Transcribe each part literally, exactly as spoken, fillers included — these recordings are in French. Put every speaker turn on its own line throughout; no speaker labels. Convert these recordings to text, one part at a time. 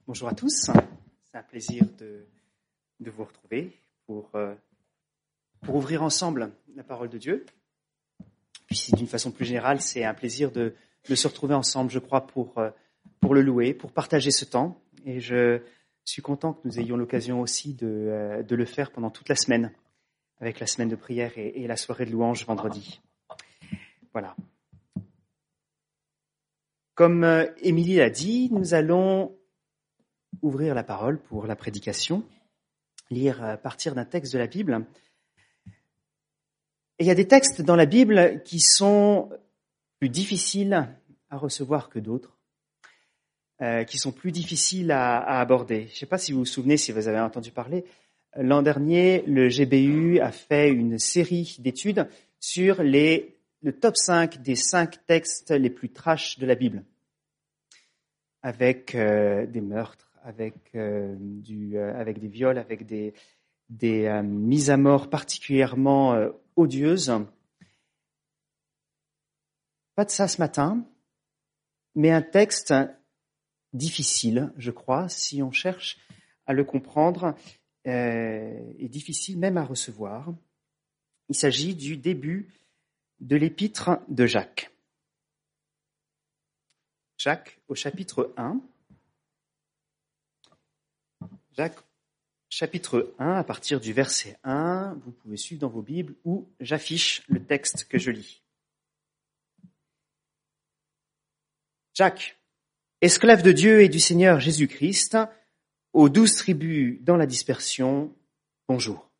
Bonjour à tous, c'est un plaisir de, de vous retrouver pour, euh, pour ouvrir ensemble la parole de Dieu. Puis d'une façon plus générale, c'est un plaisir de, de se retrouver ensemble, je crois, pour, euh, pour le louer, pour partager ce temps. Et je suis content que nous ayons l'occasion aussi de, euh, de le faire pendant toute la semaine, avec la semaine de prière et, et la soirée de louange vendredi. Voilà. Comme euh, Émilie l'a dit, nous allons ouvrir la parole pour la prédication, lire à partir d'un texte de la Bible. Et il y a des textes dans la Bible qui sont plus difficiles à recevoir que d'autres, euh, qui sont plus difficiles à, à aborder. Je ne sais pas si vous vous souvenez, si vous avez entendu parler, l'an dernier, le G B U a fait une série d'études sur les, le top cinq des cinq textes les plus trash de la Bible, avec euh, des meurtres, avec euh, du, euh, avec des viols, avec des, des euh, mises à mort particulièrement euh, odieuses. Pas de ça ce matin, mais un texte difficile, je crois, si on cherche à le comprendre, euh, et difficile même à recevoir. Il s'agit du début de l'épître de Jacques. Jacques, au chapitre un. Jacques, chapitre un, à partir du verset un, vous pouvez suivre dans vos Bibles où j'affiche le texte que je lis. Jacques, esclave de Dieu et du Seigneur Jésus-Christ, aux douze tribus dans la dispersion, bonjour.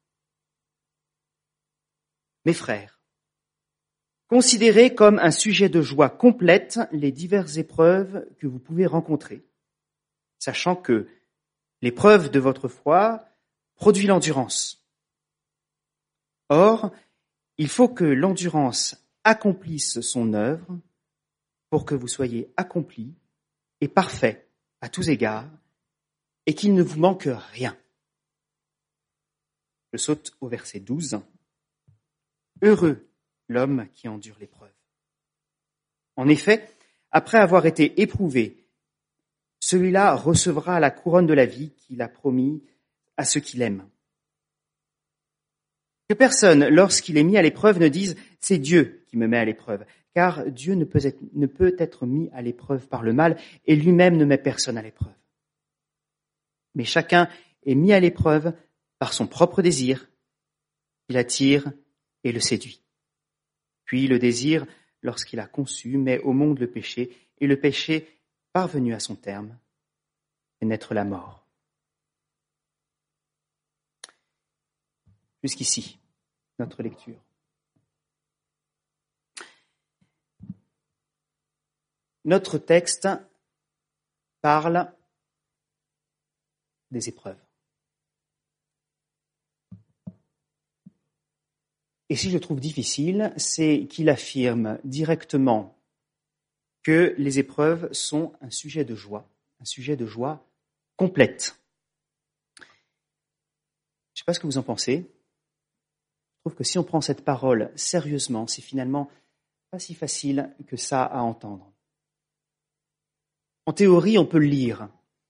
Mes frères, considérez comme un sujet de joie complète les diverses épreuves que vous pouvez rencontrer, sachant que l'épreuve de votre foi produit l'endurance. Or, il faut que l'endurance accomplisse son œuvre pour que vous soyez accomplis et parfaits à tous égards et qu'il ne vous manque rien. Je saute au verset douze. Heureux l'homme qui endure l'épreuve. En effet, après avoir été éprouvé, celui-là recevra la couronne de la vie qu'il a promis à ceux qui l'aiment. Que personne, lorsqu'il est mis à l'épreuve, ne dise « c'est Dieu qui me met à l'épreuve », car Dieu ne peut, être, ne peut être mis à l'épreuve par le mal et lui-même ne met personne à l'épreuve. Mais chacun est mis à l'épreuve par son propre désir, il attire et le séduit. Puis le désir, lorsqu'il a conçu, met au monde le péché, et le péché, parvenu à son terme, et naître la mort. Jusqu'ici, notre lecture. Notre texte parle des épreuves. Et si je trouve difficile, c'est qu'il affirme directement que les épreuves sont un sujet de joie, un sujet de joie complète. Je ne sais pas ce que vous en pensez. Je trouve que si on prend cette parole sérieusement, c'est finalement pas si facile que ça à entendre. En théorie, on peut le lire.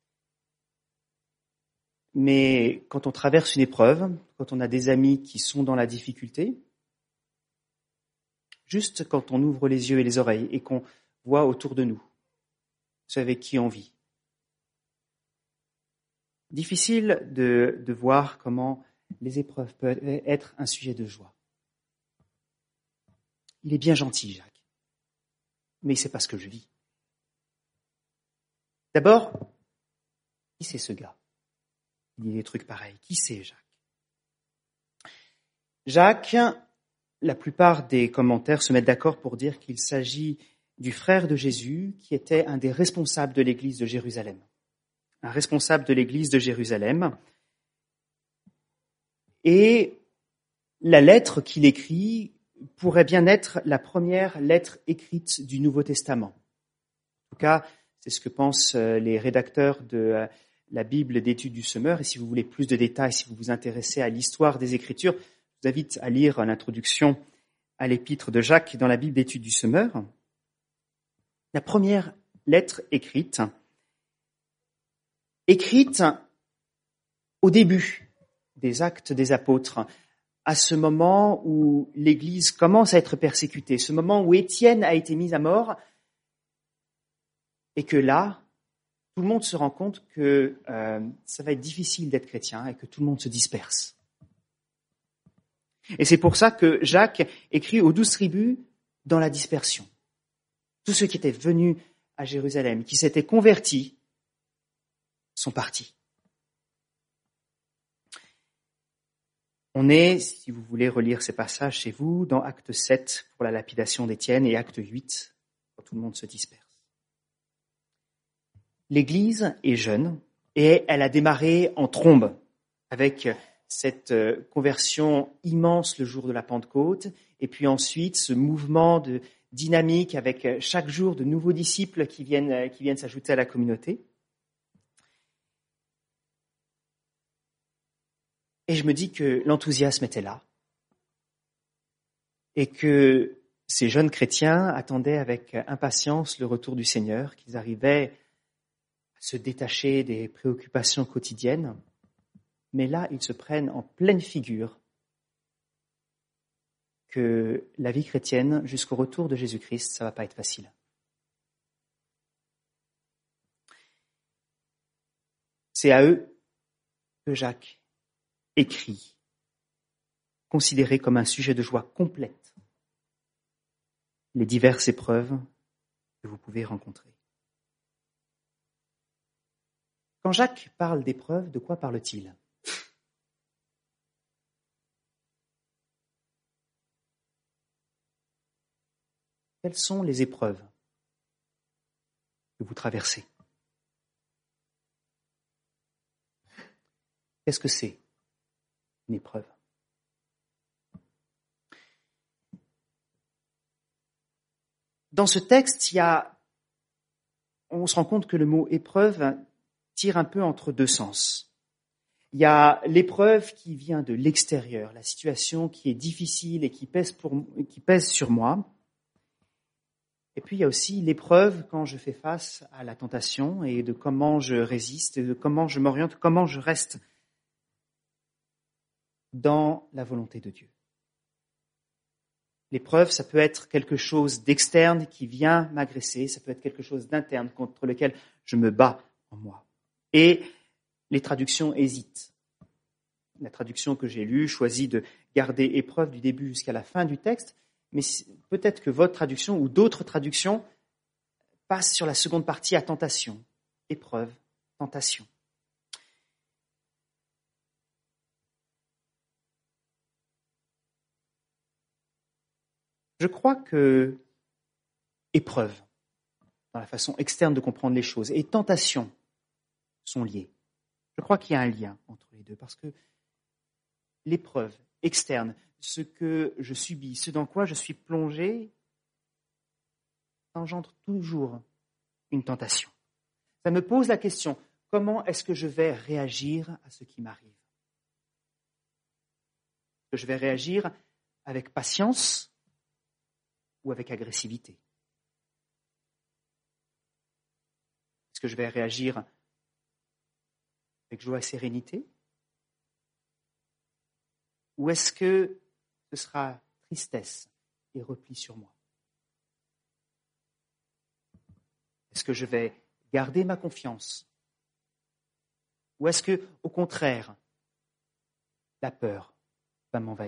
Mais quand on traverse une épreuve, quand on a des amis qui sont dans la difficulté, juste quand on ouvre les yeux et les oreilles et qu'on voit autour de nous ceux avec qui on vit. Difficile de, de voir comment les épreuves peuvent être un sujet de joie. Il est bien gentil, Jacques, mais il ne sait pas ce que je vis. D'abord, qui c'est ce gars? Il dit des trucs pareils. Qui c'est Jacques? Jacques, la plupart des commentaires se mettent d'accord pour dire qu'il s'agit du frère de Jésus, qui était un des responsables de l'église de Jérusalem. Un responsable de l'église de Jérusalem. Et la lettre qu'il écrit pourrait bien être la première lettre écrite du Nouveau Testament. En tout cas, c'est ce que pensent les rédacteurs de la Bible d'études du Semeur. Et si vous voulez plus de détails, si vous vous intéressez à l'histoire des Écritures, je vous invite à lire l'introduction à l'épître de Jacques dans la Bible d'études du Semeur. La première lettre écrite écrite au début des Actes des Apôtres, à ce moment où l'Église commence à être persécutée, ce moment où Étienne a été mis à mort, et que là, tout le monde se rend compte que euh, ça va être difficile d'être chrétien et que tout le monde se disperse. Et c'est pour ça que Jacques écrit aux douze tribus dans la dispersion. Tous ceux qui étaient venus à Jérusalem, qui s'étaient convertis, sont partis. On est, si vous voulez relire ces passages chez vous, dans Acte sept pour la lapidation d'Étienne et Acte huit, quand tout le monde se disperse. L'Église est jeune et elle a démarré en trombe avec cette conversion immense le jour de la Pentecôte et puis ensuite ce mouvement de dynamique avec chaque jour de nouveaux disciples qui viennent, qui viennent s'ajouter à la communauté. Et je me dis que l'enthousiasme était là et que ces jeunes chrétiens attendaient avec impatience le retour du Seigneur, qu'ils arrivaient à se détacher des préoccupations quotidiennes. Mais là, ils se prennent en pleine figure que la vie chrétienne, jusqu'au retour de Jésus-Christ, ça va pas être facile. C'est à eux que Jacques écrit, considéré comme un sujet de joie complète, les diverses épreuves que vous pouvez rencontrer. Quand Jacques parle d'épreuves, de quoi parle-t-il ? Quelles sont les épreuves que vous traversez ? Qu'est-ce que c'est, une épreuve ? Dans ce texte, il y a, on se rend compte que le mot épreuve tire un peu entre deux sens. Il y a l'épreuve qui vient de l'extérieur, la situation qui est difficile et qui pèse, pour, qui pèse sur moi. Et puis il y a aussi l'épreuve quand je fais face à la tentation et de comment je résiste, et de comment je m'oriente, comment je reste dans la volonté de Dieu. L'épreuve, ça peut être quelque chose d'externe qui vient m'agresser, ça peut être quelque chose d'interne contre lequel je me bats en moi. Et les traductions hésitent. La traduction que j'ai lue choisit de garder épreuve du début jusqu'à la fin du texte, mais peut-être que votre traduction ou d'autres traductions passent sur la seconde partie à tentation, épreuve, tentation. Je crois que épreuve, dans la façon externe de comprendre les choses, et tentation sont liés. Je crois qu'il y a un lien entre les deux, parce que l'épreuve externe, ce que je subis, ce dans quoi je suis plongé, engendre toujours une tentation. Ça me pose la question, comment est-ce que je vais réagir à ce qui m'arrive ? Est-ce que je vais réagir avec patience ou avec agressivité ? Est-ce que je vais réagir avec joie et sérénité ? Ou est-ce que ce sera tristesse et repli sur moi ? Est-ce que je vais garder ma confiance ? Ou est-ce que, au contraire, la peur va m'envahir ?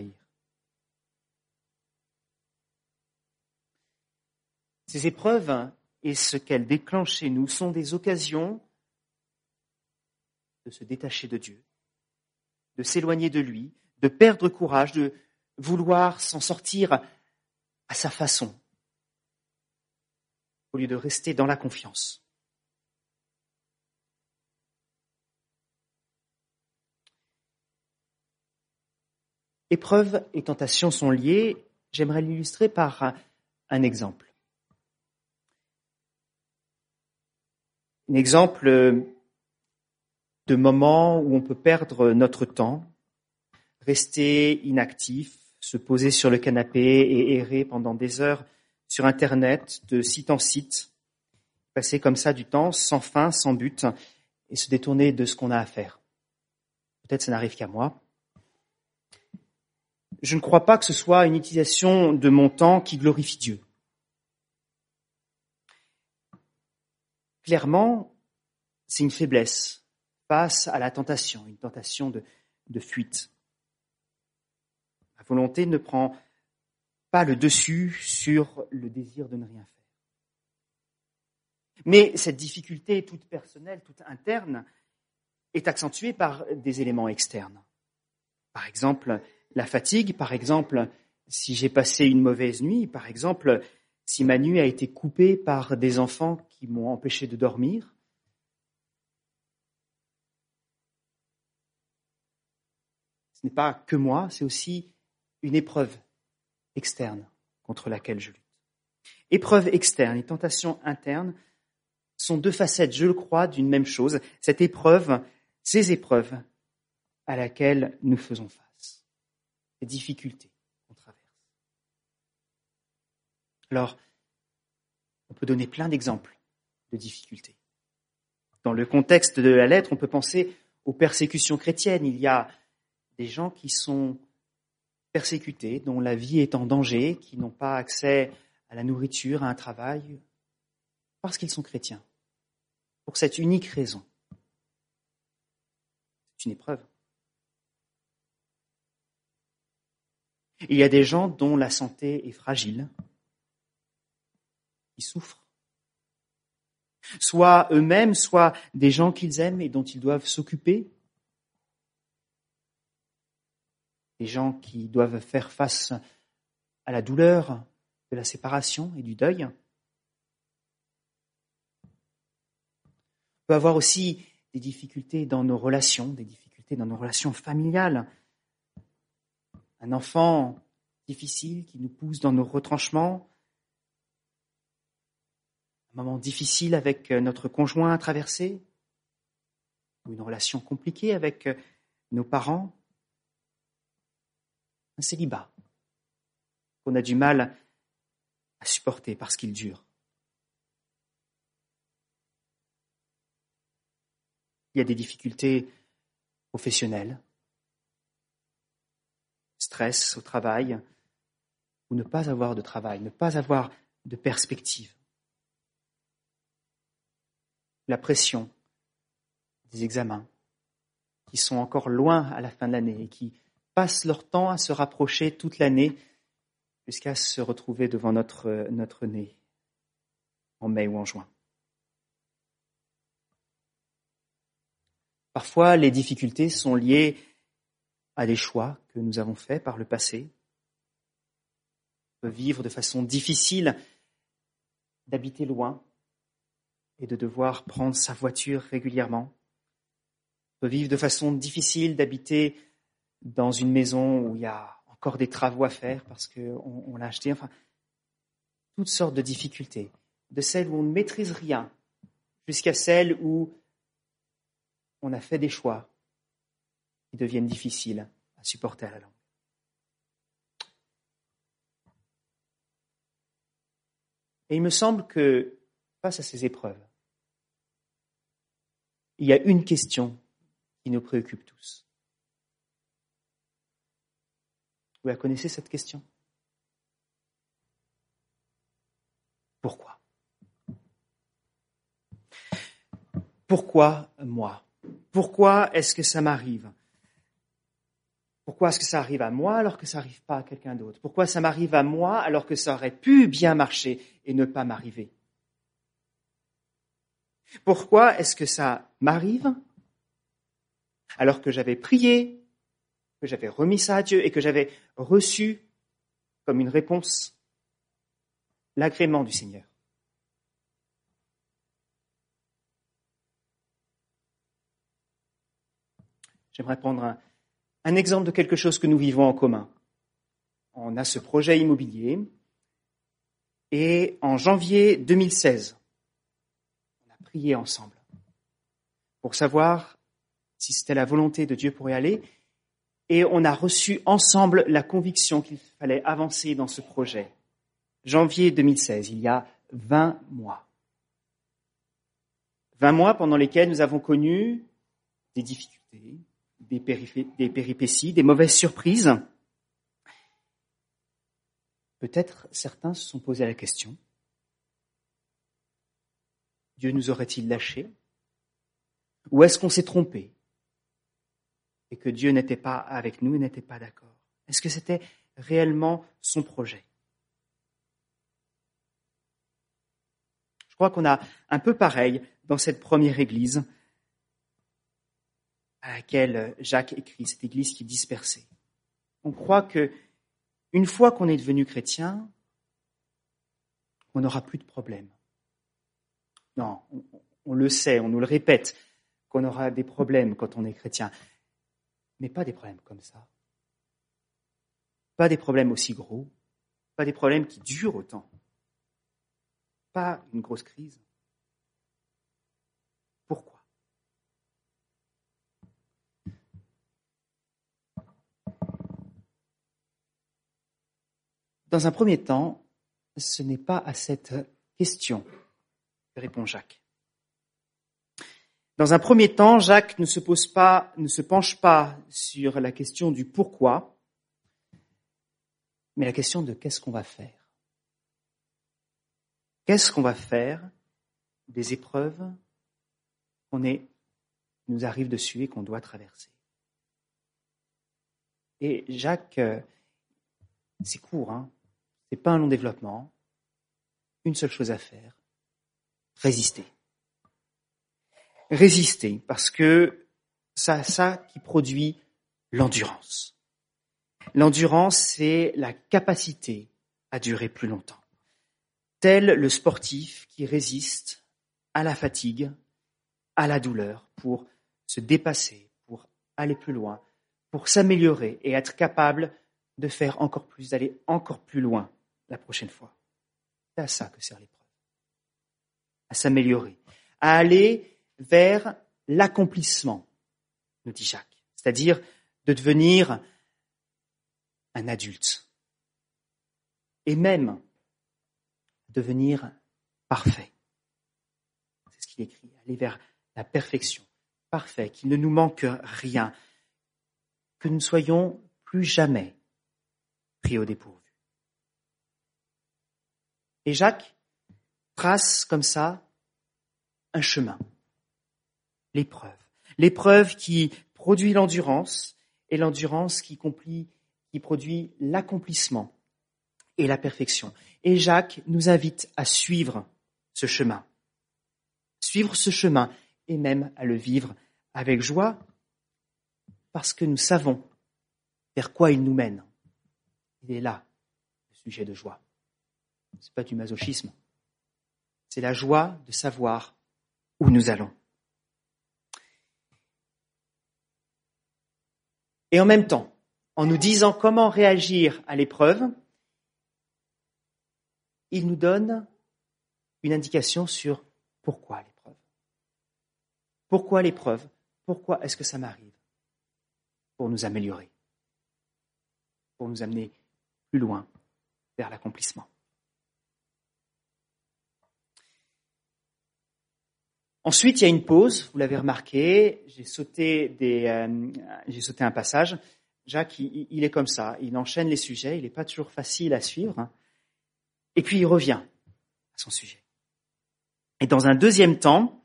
Ces épreuves et ce qu'elles déclenchent chez nous sont des occasions de se détacher de Dieu, de s'éloigner de lui, de perdre courage, de vouloir s'en sortir à sa façon, au lieu de rester dans la confiance. Épreuves et tentations sont liées. J'aimerais l'illustrer par un, un exemple. Un exemple de moment où on peut perdre notre temps, rester inactif, se poser sur le canapé et errer pendant des heures sur Internet, de site en site, passer comme ça du temps sans fin, sans but, et se détourner de ce qu'on a à faire. Peut-être ça n'arrive qu'à moi. Je ne crois pas que ce soit une utilisation de mon temps qui glorifie Dieu. Clairement, c'est une faiblesse face à la tentation, une tentation de, de fuite. La volonté ne prend pas le dessus sur le désir de ne rien faire. Mais cette difficulté toute personnelle, toute interne, est accentuée par des éléments externes. Par exemple, la fatigue, par exemple, si j'ai passé une mauvaise nuit, par exemple, si ma nuit a été coupée par des enfants qui m'ont empêché de dormir. Ce n'est pas que moi, c'est aussi une épreuve externe contre laquelle je lutte. Épreuve externe et tentation interne sont deux facettes, je le crois, d'une même chose. Cette épreuve, ces épreuves à laquelle nous faisons face, les difficultés qu'on traverse. Alors, on peut donner plein d'exemples de difficultés. Dans le contexte de la lettre, on peut penser aux persécutions chrétiennes. Il y a des gens qui sont persécutés, dont la vie est en danger, qui n'ont pas accès à la nourriture, à un travail, parce qu'ils sont chrétiens. Pour cette unique raison. C'est une épreuve. Il y a des gens dont la santé est fragile, qui souffrent. Soit eux-mêmes, soit des gens qu'ils aiment et dont ils doivent s'occuper. Des gens qui doivent faire face à la douleur de la séparation et du deuil. On peut avoir aussi des difficultés dans nos relations, des difficultés dans nos relations familiales. Un enfant difficile qui nous pousse dans nos retranchements. Un moment difficile avec notre conjoint à traverser. Ou une relation compliquée avec nos parents. Un célibat qu'on a du mal à supporter parce qu'il dure. Il y a des difficultés professionnelles, stress au travail, ou ne pas avoir de travail, ne pas avoir de perspective. La pression des examens qui sont encore loin à la fin de l'année et qui passent leur temps à se rapprocher toute l'année jusqu'à se retrouver devant notre, notre nez en mai ou en juin. Parfois, les difficultés sont liées à des choix que nous avons faits par le passé. On peut vivre de façon difficile d'habiter loin et de devoir prendre sa voiture régulièrement. On peut vivre de façon difficile d'habiter dans une maison où il y a encore des travaux à faire parce qu'on on l'a acheté. Enfin, toutes sortes de difficultés, de celles où on ne maîtrise rien jusqu'à celles où on a fait des choix qui deviennent difficiles à supporter à la longue. Et il me semble que face à ces épreuves, il y a une question qui nous préoccupe tous. Vous la connaissez, cette question ? Pourquoi ? Pourquoi moi ? Pourquoi est-ce que ça m'arrive ? Pourquoi est-ce que ça arrive à moi alors que ça n'arrive pas à quelqu'un d'autre ? Pourquoi ça m'arrive à moi alors que ça aurait pu bien marcher et ne pas m'arriver ? Pourquoi est-ce que ça m'arrive alors que j'avais prié, que j'avais remis ça à Dieu et que j'avais reçu comme une réponse l'agrément du Seigneur ? J'aimerais prendre un, un exemple de quelque chose que nous vivons en commun. On a ce projet immobilier et en janvier deux mille seize, on a prié ensemble pour savoir si c'était la volonté de Dieu pour y aller et on a reçu ensemble la conviction qu'il fallait avancer dans ce projet. Janvier deux mille seize, il y a vingt mois. vingt mois pendant lesquels nous avons connu des difficultés, des, péripé- des péripéties, des mauvaises surprises. Peut-être certains se sont posé la question, Dieu nous aurait-il lâchés? Ou est-ce qu'on s'est trompé et que Dieu n'était pas avec nous et n'était pas d'accord? Est-ce que c'était réellement son projet? Je crois qu'on a un peu pareil dans cette première église à laquelle Jacques écrit, cette église qui est dispersée. On croit que une fois qu'on est devenu chrétien, on n'aura plus de problème. Non, on, on le sait, on nous le répète, qu'on aura des problèmes quand on est chrétien. Mais pas des problèmes comme ça. Pas des problèmes aussi gros. Pas des problèmes qui durent autant. Pas une grosse crise. Pourquoi? Dans un premier temps, ce n'est pas à cette question que répond Jacques. Dans un premier temps, Jacques ne se pose pas, ne se penche pas sur la question du pourquoi, mais la question de qu'est-ce qu'on va faire. Qu'est-ce qu'on va faire des épreuves qu'on est, qui nous arrivent dessus et qu'on doit traverser. Et Jacques, c'est court, hein, c'est pas un long développement, une seule chose à faire, résister. Résister, parce que c'est ça qui produit l'endurance. L'endurance, c'est la capacité à durer plus longtemps. Tel le sportif qui résiste à la fatigue, à la douleur, pour se dépasser, pour aller plus loin, pour s'améliorer et être capable de faire encore plus, d'aller encore plus loin la prochaine fois. C'est à ça que sert l'épreuve. À s'améliorer, à aller vers l'accomplissement, nous dit Jacques. C'est-à-dire de devenir un adulte. Et même devenir parfait. C'est ce qu'il écrit. Aller vers la perfection. Parfait. Qu'il ne nous manque rien. Que nous ne soyons plus jamais pris au dépourvu. Et Jacques trace comme ça un chemin. L'épreuve. L'épreuve qui produit l'endurance et l'endurance qui, compli, qui produit l'accomplissement et la perfection. Et Jacques nous invite à suivre ce chemin. Suivre ce chemin et même à le vivre avec joie parce que nous savons vers quoi il nous mène. Il est là, le sujet de joie. Ce n'est pas du masochisme. C'est la joie de savoir où nous allons. Et en même temps, en nous disant comment réagir à l'épreuve, il nous donne une indication sur pourquoi l'épreuve. Pourquoi l'épreuve? Pourquoi est-ce que ça m'arrive? Pour nous améliorer, pour nous amener plus loin vers l'accomplissement. Ensuite, il y a une pause, vous l'avez remarqué, j'ai sauté, des, euh, j'ai sauté un passage. Jacques, il, il est comme ça, il enchaîne les sujets, il n'est pas toujours facile à suivre, hein. Et puis il revient à son sujet. Et dans un deuxième temps,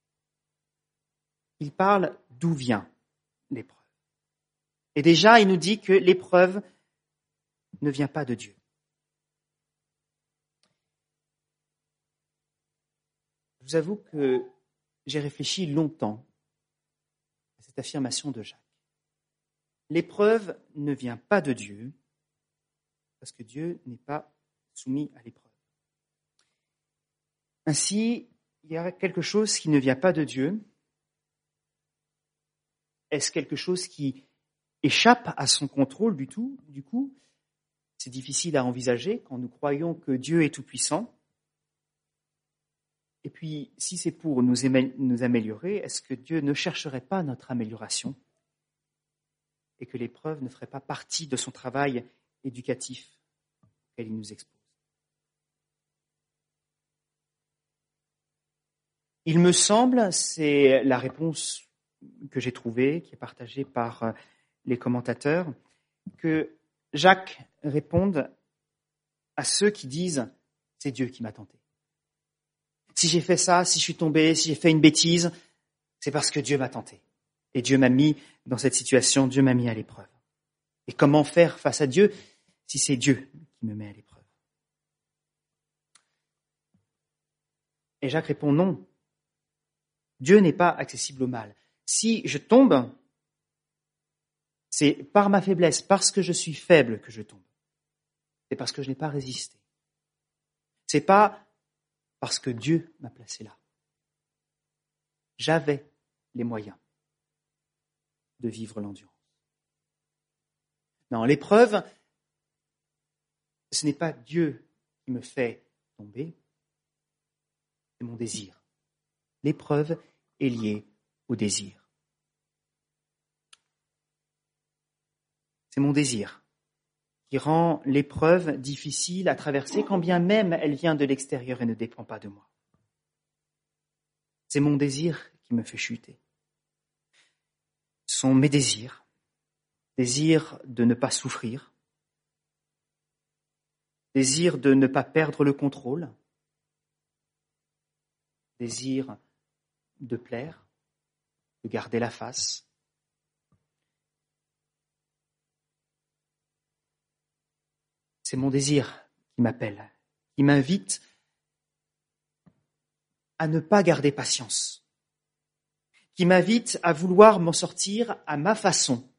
il parle d'où vient l'épreuve. Et déjà, il nous dit que l'épreuve ne vient pas de Dieu. Je vous avoue que j'ai réfléchi longtemps à cette affirmation de Jacques. L'épreuve ne vient pas de Dieu, parce que Dieu n'est pas soumis à l'épreuve. Ainsi, il y a quelque chose qui ne vient pas de Dieu. Est-ce quelque chose qui échappe à son contrôle du tout, du coup? C'est difficile à envisager quand nous croyons que Dieu est tout-puissant. Et puis, si c'est pour nous, éme- nous améliorer, est-ce que Dieu ne chercherait pas notre amélioration et que l'épreuve ne ferait pas partie de son travail éducatif auquel il nous expose? Il me semble, c'est la réponse que j'ai trouvée, qui est partagée par les commentateurs, que Jacques réponde à ceux qui disent « c'est Dieu qui m'a tenté ». Si j'ai fait ça, si je suis tombé, si j'ai fait une bêtise, c'est parce que Dieu m'a tenté. Et Dieu m'a mis dans cette situation, Dieu m'a mis à l'épreuve. Et comment faire face à Dieu si c'est Dieu qui me met à l'épreuve? Et Jacques répond non. Dieu n'est pas accessible au mal. Si je tombe, c'est par ma faiblesse, parce que je suis faible que je tombe. C'est parce que je n'ai pas résisté. C'est pas parce que Dieu m'a placé là. J'avais les moyens de vivre l'endurance. Non, l'épreuve, ce n'est pas Dieu qui me fait tomber, c'est mon désir. L'épreuve est liée au désir. C'est mon désir qui rend l'épreuve difficile à traverser, quand bien même elle vient de l'extérieur et ne dépend pas de moi. C'est mon désir qui me fait chuter. Ce sont mes désirs, désir de ne pas souffrir, désir de ne pas perdre le contrôle, désir de plaire, de garder la face. C'est mon désir qui m'appelle, qui m'invite à ne pas garder patience, qui m'invite à vouloir m'en sortir à ma façon,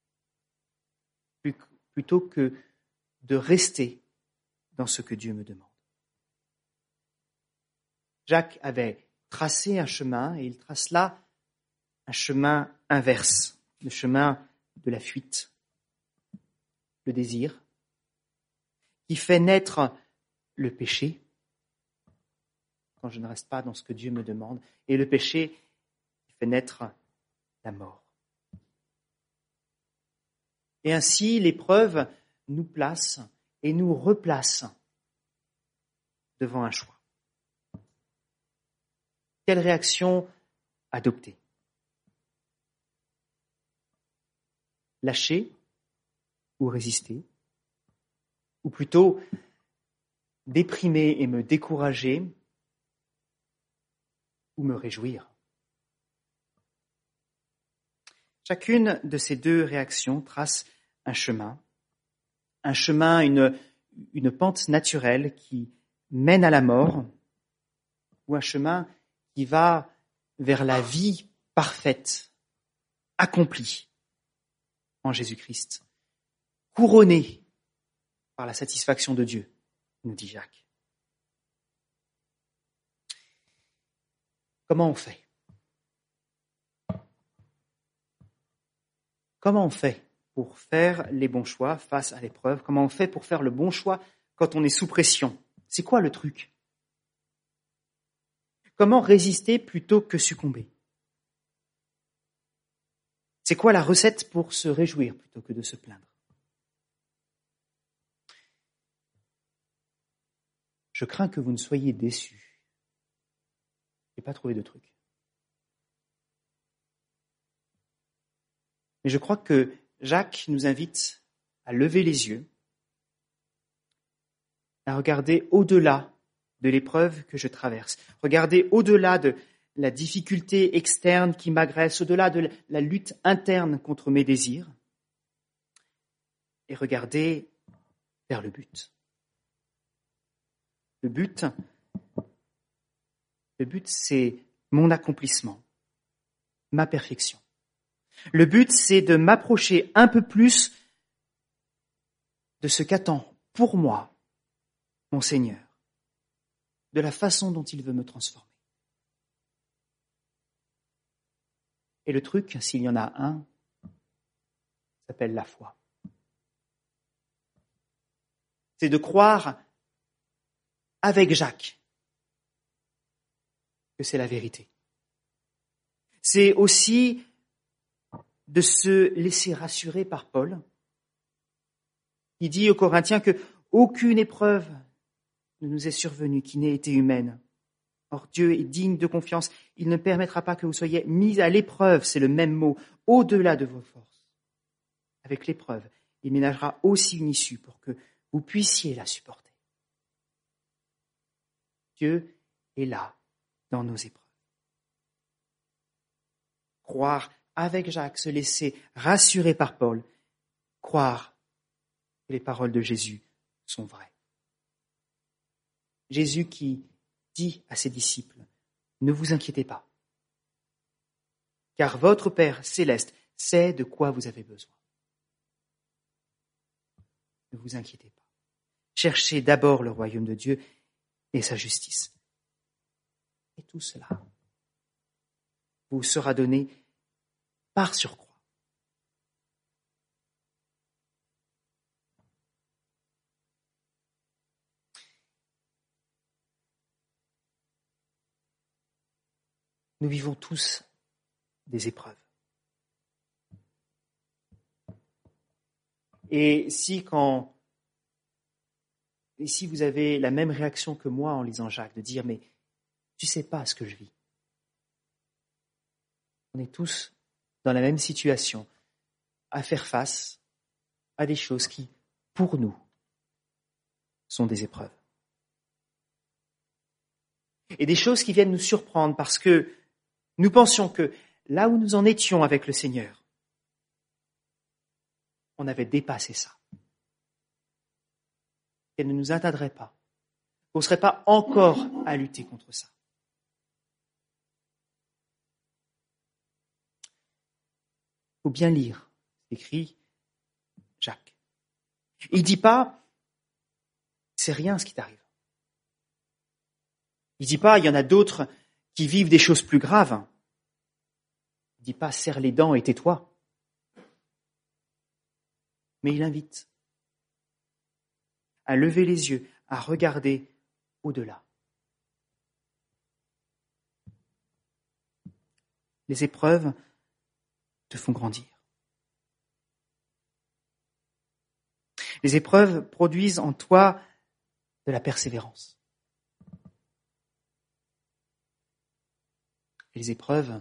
plutôt que de rester dans ce que Dieu me demande. Jacques avait tracé un chemin et il trace là un chemin inverse, le chemin de la fuite, le désir, qui fait naître le péché, quand je ne reste pas dans ce que Dieu me demande, et le péché qui fait naître la mort. Et ainsi, l'épreuve nous place et nous replace devant un choix. Quelle réaction adopter? Lâcher ou résister? Ou plutôt déprimer et me décourager ou me réjouir? Chacune de ces deux réactions trace un chemin, un chemin, une, une pente naturelle qui mène à la mort, ou un chemin qui va vers la vie parfaite, accomplie en Jésus-Christ, couronnée par la satisfaction de Dieu, nous dit Jacques. Comment on fait? Comment on fait pour faire les bons choix face à l'épreuve? Comment on fait pour faire le bon choix quand on est sous pression? C'est quoi le truc? Comment résister plutôt que succomber? C'est quoi la recette pour se réjouir plutôt que de se plaindre? Je crains que vous ne soyez déçus. Je n'ai pas trouvé de truc. Mais je crois que Jacques nous invite à lever les yeux, à regarder au-delà de l'épreuve que je traverse, regarder au-delà de la difficulté externe qui m'agresse, au-delà de la lutte interne contre mes désirs, et regarder vers le but. Le but, le but, c'est mon accomplissement, ma perfection. Le but, c'est de m'approcher un peu plus de ce qu'attend pour moi mon Seigneur, de la façon dont il veut me transformer. Et le truc, s'il y en a un, s'appelle la foi. C'est de croire avec Jacques que c'est la vérité. C'est aussi de se laisser rassurer par Paul, qui dit aux Corinthiens que aucune épreuve ne nous est survenue qui n'ait été humaine. Or, Dieu est digne de confiance. Il ne permettra pas que vous soyez mis à l'épreuve, c'est le même mot, au-delà de vos forces. Avec l'épreuve, il ménagera aussi une issue pour que vous puissiez la supporter. Dieu est là dans nos épreuves. Croire avec Jacques, se laisser rassurer par Paul, croire que les paroles de Jésus sont vraies. Jésus qui dit à ses disciples, ne vous inquiétez pas, car votre Père céleste sait de quoi vous avez besoin. Ne vous inquiétez pas. Cherchez d'abord le royaume de Dieu et sa justice. Et tout cela vous sera donné par surcroît. Nous vivons tous des épreuves. Et si quand, et si vous avez la même réaction que moi en lisant Jacques, de dire, mais tu sais pas ce que je vis. On est tous dans la même situation, à faire face à des choses qui, pour nous, sont des épreuves. Et des choses qui viennent nous surprendre parce que nous pensions que là où nous en étions avec le Seigneur, on avait dépassé ça. Qu'elle ne nous atteindrait pas. On ne serait pas encore à lutter contre ça. Il faut bien lire, écrit Jacques. Il ne dit pas, c'est rien ce qui t'arrive. Il ne dit pas, il y en a d'autres qui vivent des choses plus graves. Il ne dit pas, serre les dents et tais-toi. Mais il invite à lever les yeux, à regarder au-delà. Les épreuves te font grandir. Les épreuves produisent en toi de la persévérance. Et les épreuves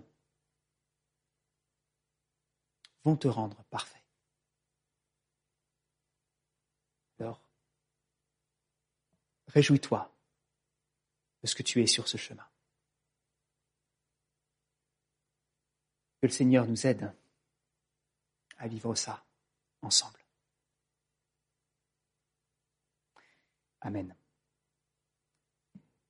vont te rendre parfait. Alors, réjouis-toi de ce que tu es sur ce chemin. Que le Seigneur nous aide à vivre ça ensemble. Amen.